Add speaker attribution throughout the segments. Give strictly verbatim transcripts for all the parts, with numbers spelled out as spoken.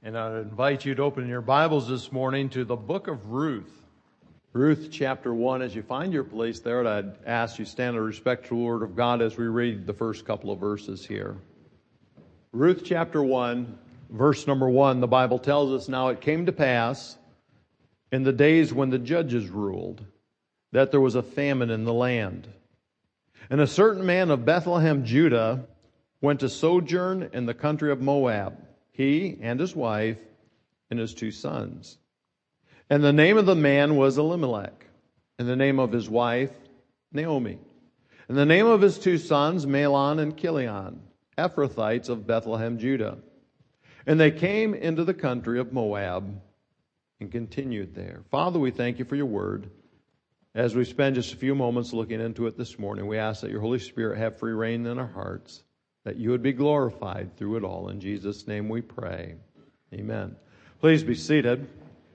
Speaker 1: And I invite you to open your Bibles this morning to the book of Ruth. Ruth chapter one. As you find your place there, I'd ask you stand in a respectful word of God as we read the first couple of verses here. Ruth chapter one, verse number one, the Bible tells us, "Now it came to pass in the days when the judges ruled, that there was a famine in the land. And a certain man of Bethlehem, Judah, went to sojourn in the country of Moab, he and his wife and his two sons. And the name of the man was Elimelech, and the name of his wife, Naomi. And the name of his two sons, Mahlon and Chilion, Ephrathites of Bethlehem, Judah. And they came into the country of Moab and continued there." Father, we thank you for your word. As we spend just a few moments looking into it this morning, we ask that your Holy Spirit have free reign in our hearts, that you would be glorified through it all. In Jesus' name we pray. Amen. Please be seated.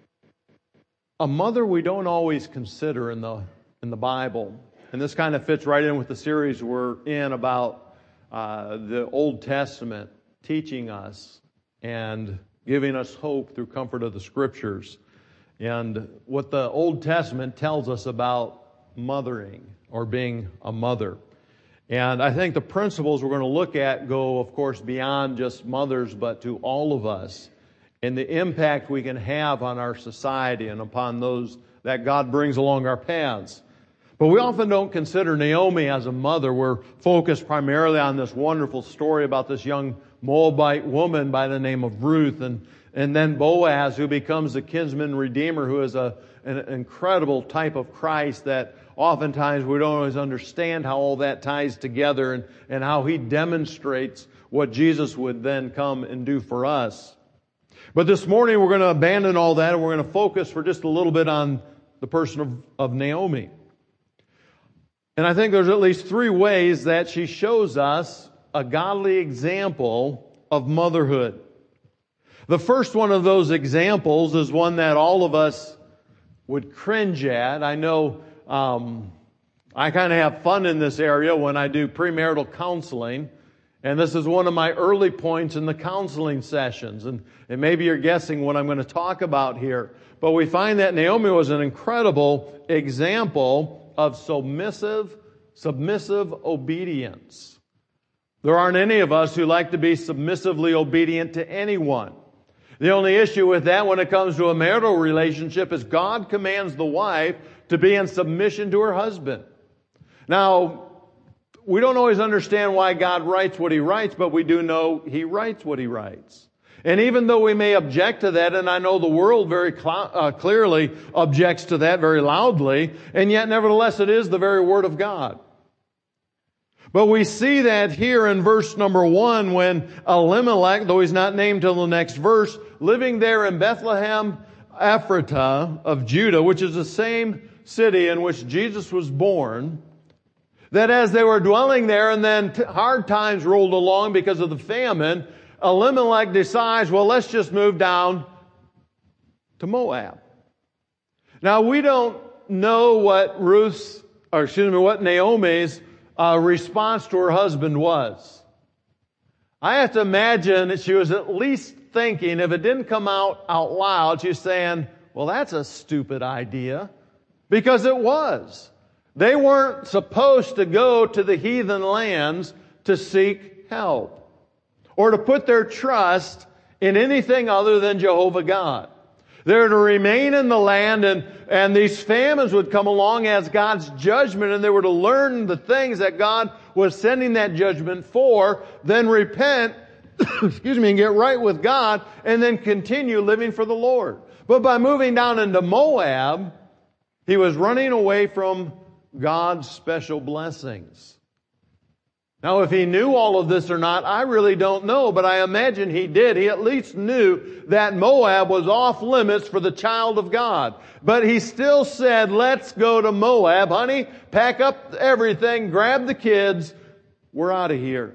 Speaker 1: A mother we don't always consider in the in the Bible. And this kind of fits right in with the series we're in about uh, the Old Testament teaching us and giving us hope through comfort of the Scriptures. And what the Old Testament tells us about mothering or being a mother. And I think the principles we're going to look at go, of course, beyond just mothers, but to all of us, and the impact we can have on our society and upon those that God brings along our paths. But we often don't consider Naomi as a mother. We're focused primarily on this wonderful story about this young Moabite woman by the name of Ruth, and, and then Boaz, who becomes the kinsman redeemer, who is a, an incredible type of Christ that oftentimes we don't always understand how all that ties together and, and how he demonstrates what Jesus would then come and do for us. But this morning we're going to abandon all that and we're going to focus for just a little bit on the person of, of Naomi. And I think there's at least three ways that she shows us a godly example of motherhood. The first one of those examples is one that all of us would cringe at. I know Um, I kind of have fun in this area when I do premarital counseling, and this is one of my early points in the counseling sessions, and, and maybe you're guessing what I'm going to talk about here, but we find that Naomi was an incredible example of submissive, submissive obedience. There aren't any of us who like to be submissively obedient to anyone. The only issue with that when it comes to a marital relationship is God commands the wife to be in submission to her husband. Now, we don't always understand why God writes what he writes, but we do know he writes what he writes. And even though we may object to that, and I know the world very cl- uh, clearly objects to that very loudly, and yet nevertheless it is the very Word of God. But we see that here in verse number one when Elimelech, though he's not named till the next verse, living there in Bethlehem, Ephratah of Judah, which is the same city in which Jesus was born, that as they were dwelling there and then t- hard times rolled along because of the famine, Elimelech decides, well, let's just move down to Moab. Now, we don't know what Ruth's, or excuse me, what Naomi's uh, response to her husband was. I have to imagine that she was at least thinking, if it didn't come out out loud, she's saying, well, that's a stupid idea. Because it was. They weren't supposed to go to the heathen lands to seek help or to put their trust in anything other than Jehovah God. They're to remain in the land, and, and these famines would come along as God's judgment, and they were to learn the things that God was sending that judgment for, then repent, excuse me, and get right with God, and then continue living for the Lord. But by moving down into Moab, he was running away from God's special blessings. Now, if he knew all of this or not, I really don't know, but I imagine he did. He at least knew that Moab was off limits for the child of God. But he still said, let's go to Moab. Honey, pack up everything, grab the kids, we're out of here.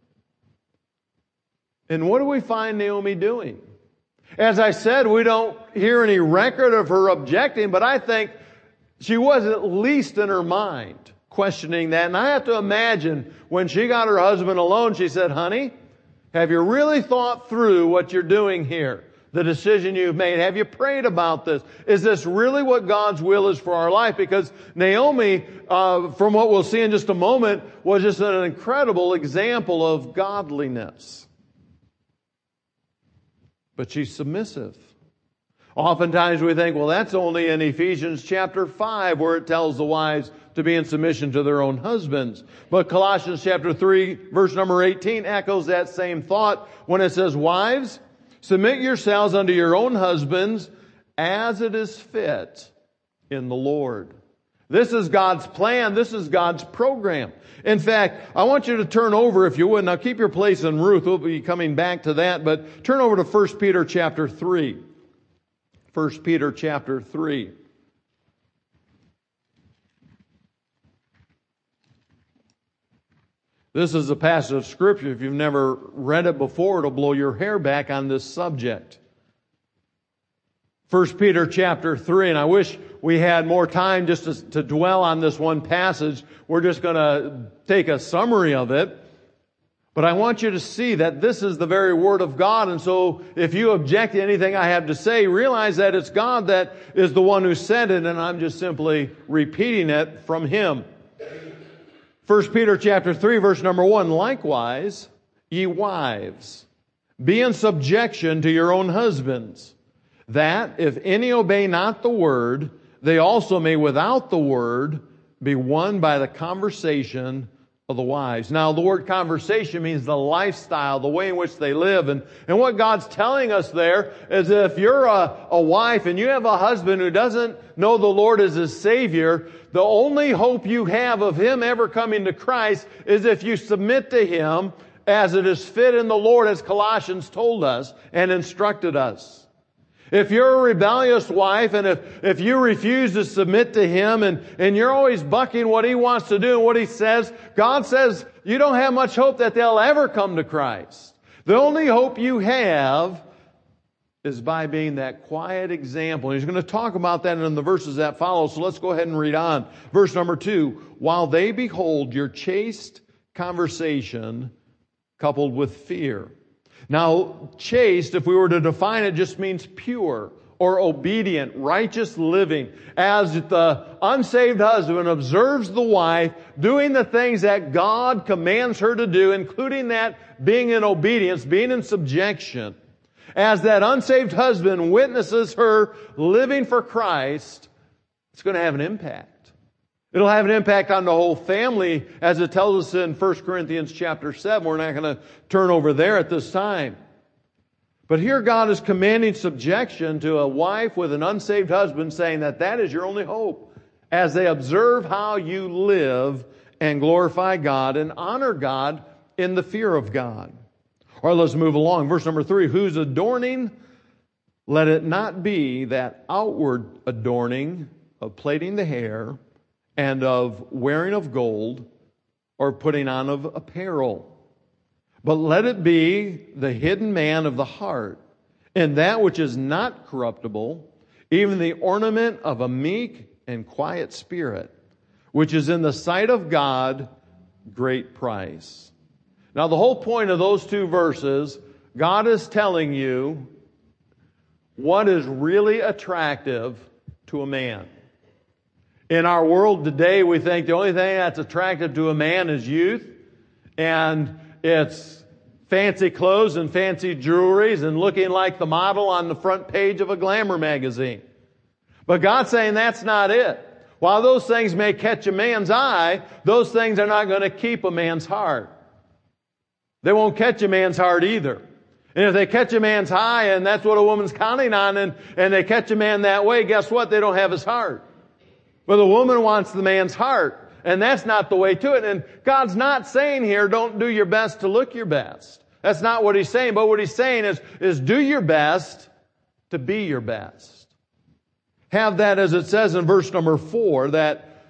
Speaker 1: And what do we find Naomi doing? As I said, we don't hear any record of her objecting, but I think she was at least in her mind questioning that. And I have to imagine when she got her husband alone, she said, honey, have you really thought through what you're doing here? the decision you've made? Have you prayed about this? Is this really what God's will is for our life? Because Naomi, uh, from what we'll see in just a moment, was just an incredible example of godliness. But she's submissive. Oftentimes we think, well, that's only in Ephesians chapter five where it tells the wives to be in submission to their own husbands. But Colossians chapter three, verse number eighteen echoes that same thought when it says, wives, submit yourselves unto your own husbands as it is fit in the Lord. This is God's plan. This is God's program. In fact, I want you to turn over, if you would. Now keep your place in Ruth. We'll be coming back to that. But turn over to First Peter chapter three. First Peter chapter three. This is a passage of Scripture. If you've never read it before, it'll blow your hair back on this subject. First Peter chapter three, and I wish we had more time just to, to dwell on this one passage. We're just going to take a summary of it. But I want you to see that this is the very Word of God, and so if you object to anything I have to say, realize that it's God that is the one who said it, and I'm just simply repeating it from Him. First Peter chapter three, verse number one, likewise, ye wives, be in subjection to your own husbands, that if any obey not the word, they also may without the word be won by the conversation of the wives. Now, the word conversation means the lifestyle, the way in which they live. And, and what God's telling us there is that if you're a, a wife and you have a husband who doesn't know the Lord as his Savior, the only hope you have of him ever coming to Christ is if you submit to him as it is fit in the Lord, as Colossians told us and instructed us. If you're a rebellious wife and if, if you refuse to submit to him and, and you're always bucking what he wants to do and what he says, God says you don't have much hope that they'll ever come to Christ. The only hope you have is by being that quiet example. And he's going to talk about that in the verses that follow. So let's go ahead and read on. Verse number two, while they behold your chaste conversation coupled with fear. Now, chaste, if we were to define it, just means pure or obedient, righteous living. As the unsaved husband observes the wife doing the things that God commands her to do, including that being in obedience, being in subjection. As that unsaved husband witnesses her living for Christ, it's going to have an impact. It'll have an impact on the whole family, as it tells us in First Corinthians chapter seven. We're not going to turn over there at this time. But here God is commanding subjection to a wife with an unsaved husband, saying that that is your only hope, as they observe how you live and glorify God and honor God in the fear of God. All right, let's move along. Verse number three, whose adorning, let it not be that outward adorning of plaiting the hair and of wearing of gold or putting on of apparel. But let it be the hidden man of the heart, and that which is not corruptible, even the ornament of a meek and quiet spirit, which is in the sight of God great price. Now, the whole point of those two verses, God is telling you what is really attractive to a man. In our world today, we think the only thing that's attractive to a man is youth, and it's fancy clothes and fancy jewelries and looking like the model on the front page of a glamour magazine. But God's saying that's not it. While those things may catch a man's eye, those things are not going to keep a man's heart. They won't catch a man's heart either. And if they catch a man's eye, and that's what a woman's counting on, and, and they catch a man that way, guess what? They don't have his heart. But the woman wants the man's heart, and that's not the way to it. And God's not saying here, don't do your best to look your best. That's not what He's saying. But what He's saying is, is do your best to be your best. Have that, as it says in verse number four, that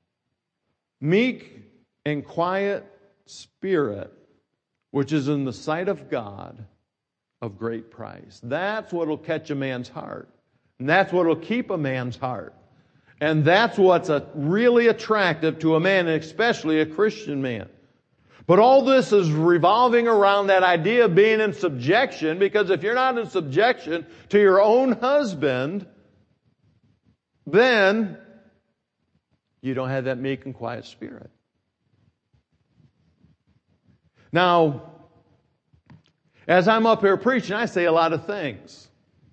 Speaker 1: meek and quiet spirit, which is in the sight of God of great price. That's what will catch a man's heart. And that's what will keep a man's heart. And that's what's a, really attractive to a man, and especially a Christian man. But all this is revolving around that idea of being in subjection, because if you're not in subjection to your own husband, then you don't have that meek and quiet spirit. Now, as I'm up here preaching, I say a lot of things.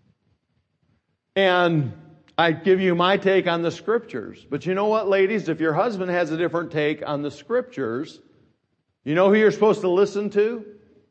Speaker 1: And I give you my take on the Scriptures. But you know what, ladies? If your husband has a different take on the Scriptures, you know who you're supposed to listen to?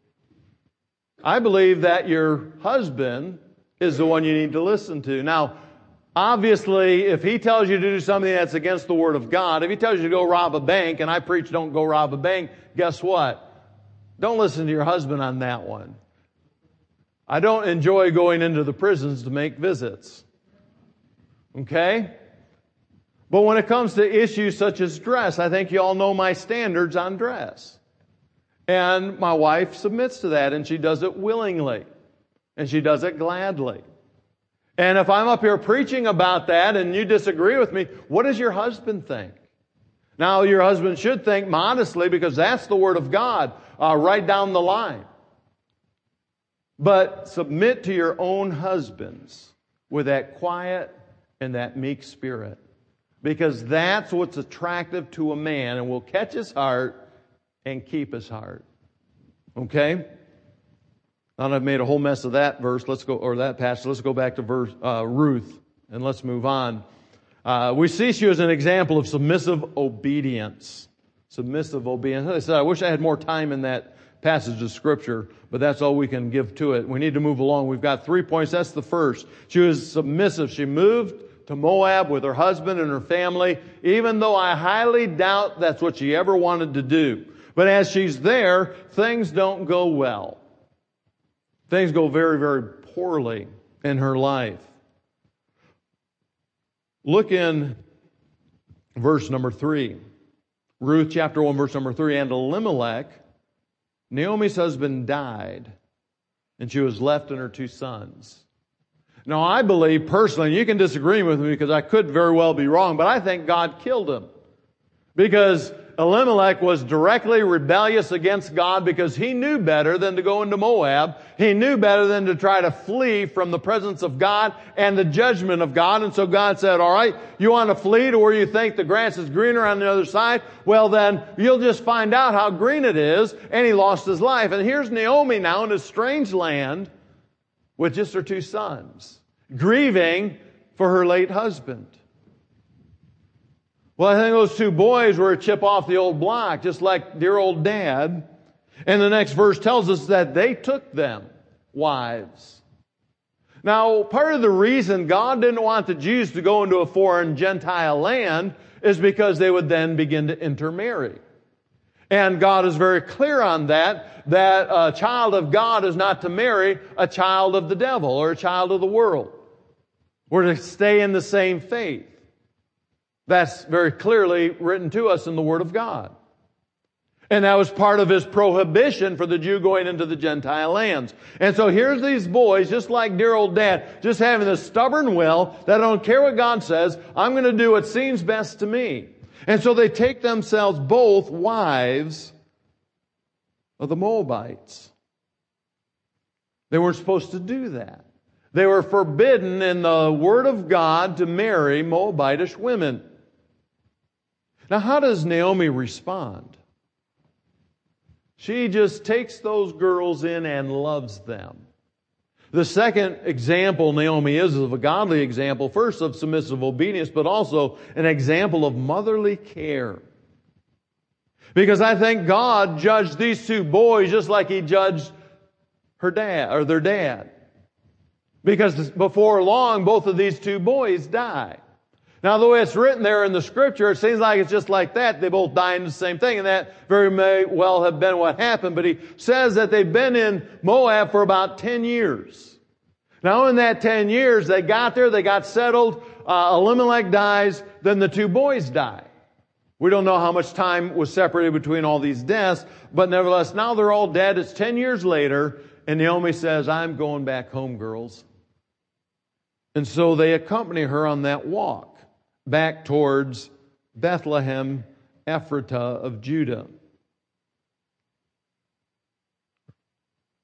Speaker 1: I believe that your husband is the one you need to listen to. Now, obviously, if he tells you to do something that's against the Word of God, if he tells you to go rob a bank, and I preach don't go rob a bank, guess what? Don't listen to your husband on that one. I don't enjoy going into the prisons to make visits. Okay? But when it comes to issues such as dress, I think you all know my standards on dress. And my wife submits to that, and she does it willingly. And she does it gladly. And if I'm up here preaching about that and you disagree with me, what does your husband think? Now, your husband should think modestly, because that's the Word of God, uh, right down the line. But submit to your own husbands with that quiet and that meek spirit. Because that's what's attractive to a man and will catch his heart and keep his heart. Okay? Now I've made a whole mess of that verse. Let's go, or that passage. Let's go back to verse, uh, Ruth, and let's move on. Uh, we see she was an example of submissive obedience. Submissive obedience. As I said, I wish I had more time in that passage of Scripture, but that's all we can give to it. We need to move along. We've got three points. That's the first. She was submissive. She moved to Moab with her husband and her family, even though I highly doubt that's what she ever wanted to do. But as she's there, things don't go well. Things go very, very poorly in her life. Look in verse number three. Ruth chapter one, verse number three. And Elimelech, Naomi's husband, died, and she was left and her two sons. Now, I believe personally, and you can disagree with me because I could very well be wrong, but I think God killed him. Because Elimelech was directly rebellious against God because he knew better than to go into Moab. He knew better than to try to flee from the presence of God and the judgment of God. And so God said, all right, you want to flee to where you think the grass is greener on the other side? Well, then you'll just find out how green it is. And he lost his life. And here's Naomi now in a strange land with just her two sons, grieving for her late husband. Well, I think those two boys were a chip off the old block, just like dear old dad. And the next verse tells us that they took them wives. Now, part of the reason God didn't want the Jews to go into a foreign Gentile land is because they would then begin to intermarry. And God is very clear on that, that a child of God is not to marry a child of the devil or a child of the world. We're to stay in the same faith. That's very clearly written to us in the Word of God. And that was part of His prohibition for the Jew going into the Gentile lands. And so here's these boys, just like dear old dad, just having this stubborn will that I don't care what God says, I'm going to do what seems best to me. And so they take themselves both wives of the Moabites. They weren't supposed to do that. They were forbidden in the Word of God to marry Moabitish women. Now, how does Naomi respond? She just takes those girls in and loves them. The second example Naomi is of a godly example, first of submissive obedience, but also an example of motherly care. Because I think God judged these two boys just like He judged her dad, or their dad. Because before long, both of these two boys die. Now, the way it's written there in the Scripture, it seems like it's just like that. They both die in the same thing, and that very may well have been what happened. But he says that they've been in Moab for about ten years. Now, in that ten years, they got there, they got settled, uh, Elimelech dies, then the two boys die. We don't know how much time was separated between all these deaths, but nevertheless, now they're all dead. It's ten years later, and Naomi says, I'm going back home, girls. And so they accompany her on that walk back towards Bethlehem, Ephratah of Judah.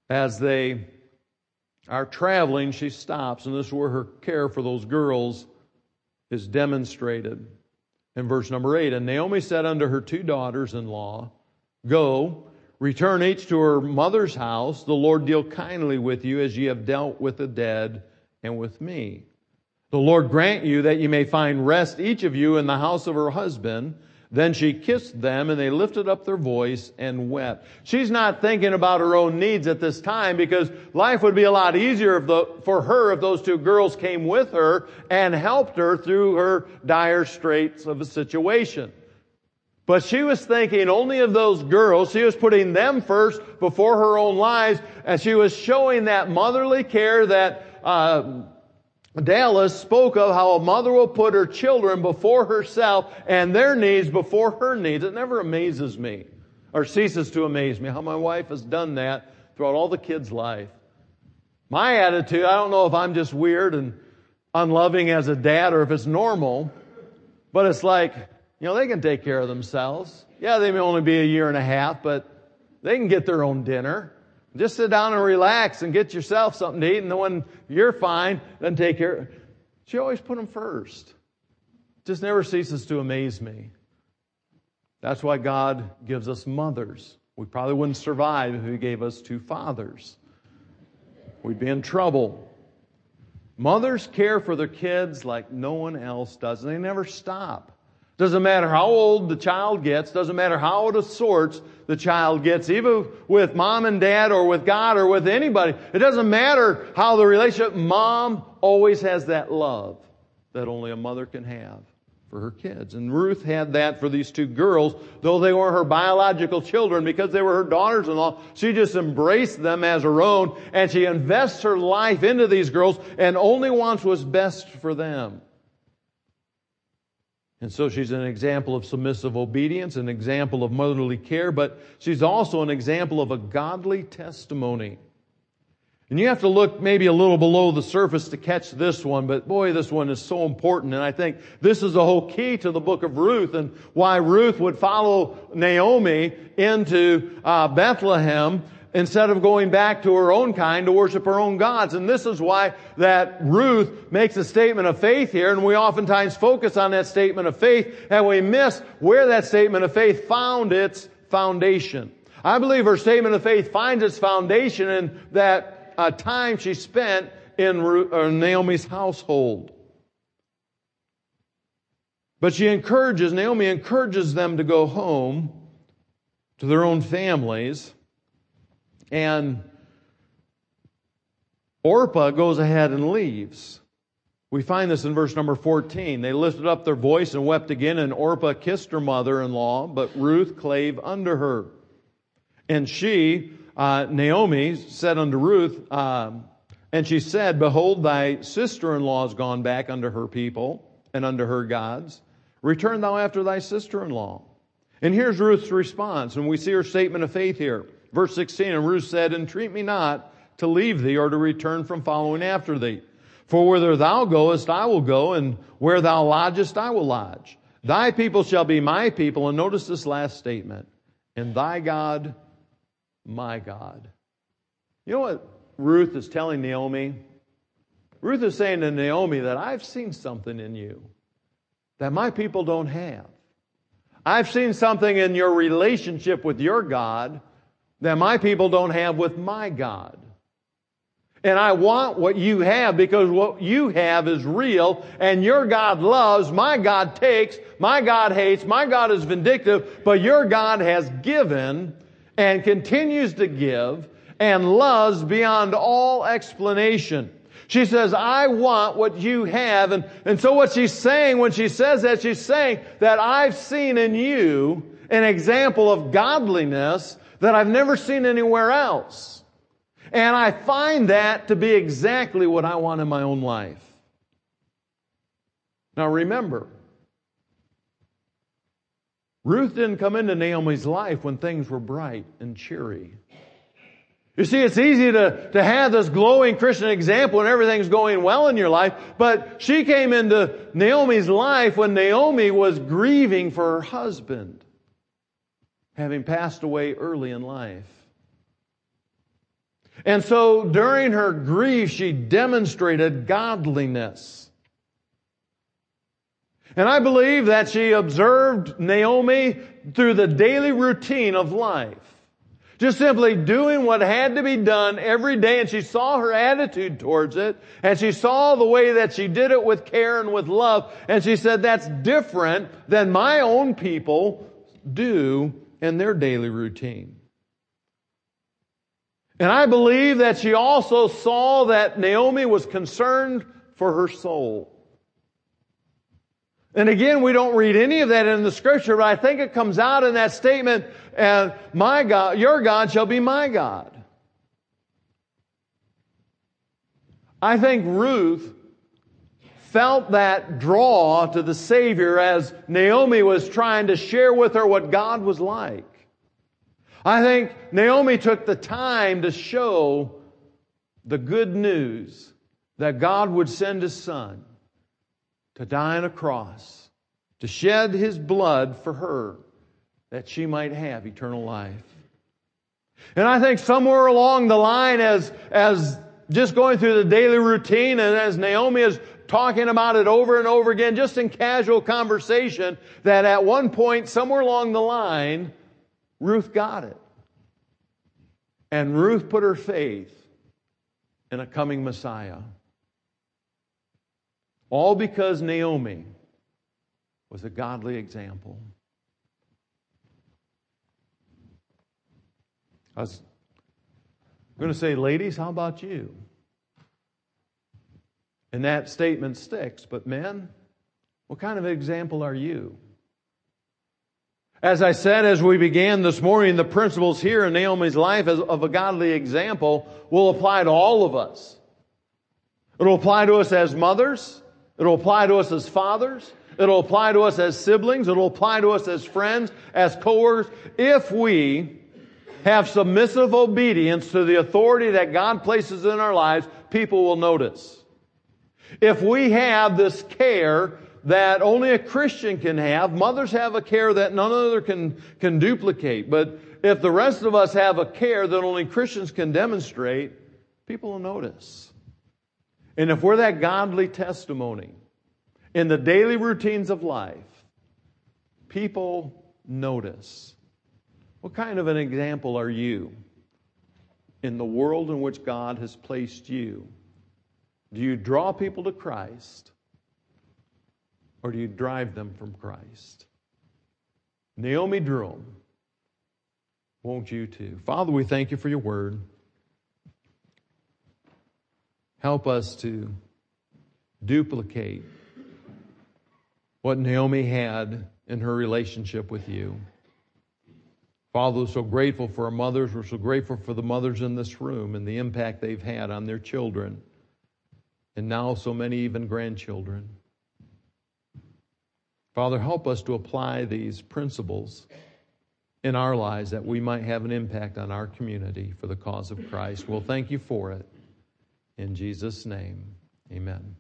Speaker 1: As they are traveling, she stops, and this is where her care for those girls is demonstrated. In verse number eight, and Naomi said unto her two daughters-in-law, Go, return each to her mother's house. The Lord deal kindly with you as ye have dealt with the dead and with me. The Lord grant you that ye may find rest each of you in the house of her husband. Then she kissed them, and they lifted up their voice and wept. She's not thinking about her own needs at this time, because life would be a lot easier if the, for her if those two girls came with her and helped her through her dire straits of a situation. But she was thinking only of those girls. She was putting them first before her own lives, and she was showing that motherly care that uh Dallas spoke of, how a mother will put her children before herself and their needs before her needs. It never amazes me, or ceases to amaze me, how my wife has done that throughout all the kids' life. My attitude, I don't know if I'm just weird and unloving as a dad or if it's normal, but it's like, you know, they can take care of themselves. Yeah, they may only be a year and a half, but they can get their own dinner. Just sit down and relax and get yourself something to eat, and then when you're fine, then take care. She always put them first. Just never ceases to amaze me. That's why God gives us mothers. We probably wouldn't survive if He gave us two fathers. We'd be in trouble. Mothers care for their kids like no one else does, and they never stop. Doesn't matter how old the child gets, doesn't matter how out of sorts the child gets, even with mom and dad or with God or with anybody. It doesn't matter how the relationship, mom always has that love that only a mother can have for her kids. And Ruth had that for these two girls, though they weren't her biological children, because they were her daughters-in-law. She just embraced them as her own, and she invests her life into these girls and only wants what's best for them. And so she's an example of submissive obedience, an example of motherly care, but she's also an example of a godly testimony. And you have to look maybe a little below the surface to catch this one, but boy, this one is so important. And I think this is the whole key to the book of Ruth, and why Ruth would follow Naomi into uh, Bethlehem instead of going back to her own kind to worship her own gods. And this is why that Ruth makes a statement of faith here, and we oftentimes focus on that statement of faith, and we miss where that statement of faith found its foundation. I believe her statement of faith finds its foundation in that uh, time she spent in Ruth, uh, Naomi's household. But she encourages, Naomi encourages them to go home to their own families. And Orpah goes ahead and leaves. We find this in verse number fourteen. They lifted up their voice and wept again, and Orpah kissed her mother-in-law, but Ruth clave unto her. And she, uh, Naomi, said unto Ruth, um, and she said, Behold, thy sister-in-law is gone back unto her people and unto her gods. Return thou after thy sister-in-law. And here's Ruth's response, and we see her statement of faith here. Verse sixteen, and Ruth said, Entreat me not to leave thee or to return from following after thee. For whither thou goest, I will go, and where thou lodgest, I will lodge. Thy people shall be my people. And notice this last statement. And thy God, my God. You know what Ruth is telling Naomi? Ruth is saying to Naomi that I've seen something in you that my people don't have. I've seen something in your relationship with your God that my people don't have with my God. And I want what you have, because what you have is real, and your God loves, my God takes, my God hates, my God is vindictive, but your God has given and continues to give and loves beyond all explanation. She says, I want what you have. And, and so what she's saying when she says that, she's saying that I've seen in you an example of godliness that I've never seen anywhere else. And I find that to be exactly what I want in my own life. Now remember, Ruth didn't come into Naomi's life when things were bright and cheery. You see, it's easy to, to have this glowing Christian example when everything's going well in your life, but she came into Naomi's life when Naomi was grieving for her husband, having passed away early in life. And so during her grief, she demonstrated godliness. And I believe that she observed Naomi through the daily routine of life. Just simply doing what had to be done every day, and she saw her attitude towards it, and she saw the way that she did it with care and with love, and she said, that's different than my own people do in their daily routine. And I believe that she also saw that Naomi was concerned for her soul. And again, we don't read any of that in the Scripture, but I think it comes out in that statement, and my God, your God shall be my God. I think Ruth felt that draw to the Savior as Naomi was trying to share with her what God was like. I think Naomi took the time to show the good news that God would send His Son to die on a cross, to shed His blood for her, that she might have eternal life. And I think somewhere along the line, as, as just going through the daily routine, and as Naomi is talking about it over and over again, just in casual conversation, that at one point, somewhere along the line, Ruth got it. And Ruth put her faith in a coming Messiah. All because Naomi was a godly example. I was going to say, ladies, how about you? And that statement sticks. But men, what kind of example are you? As I said as we began this morning, the principles here in Naomi's life of a godly example will apply to all of us. It'll apply to us as mothers. It'll apply to us as fathers. It'll apply to us as siblings. It'll apply to us as friends, as co-workers. If we have submissive obedience to the authority that God places in our lives, people will notice. If we have this care that only a Christian can have, mothers have a care that none other can, can duplicate. But if the rest of us have a care that only Christians can demonstrate, people will notice. And if we're that godly testimony in the daily routines of life, people notice. What kind of an example are you in the world in which God has placed you? Do you draw people to Christ, or do you drive them from Christ? Naomi drew them. Won't you too? Father, we thank you for your word. Help us to duplicate what Naomi had in her relationship with you. Father, we're so grateful for our mothers. We're so grateful for the mothers in this room and the impact they've had on their children, and now so many even grandchildren. Father, help us to apply these principles in our lives that we might have an impact on our community for the cause of Christ. We'll thank you for it. In Jesus' name, amen.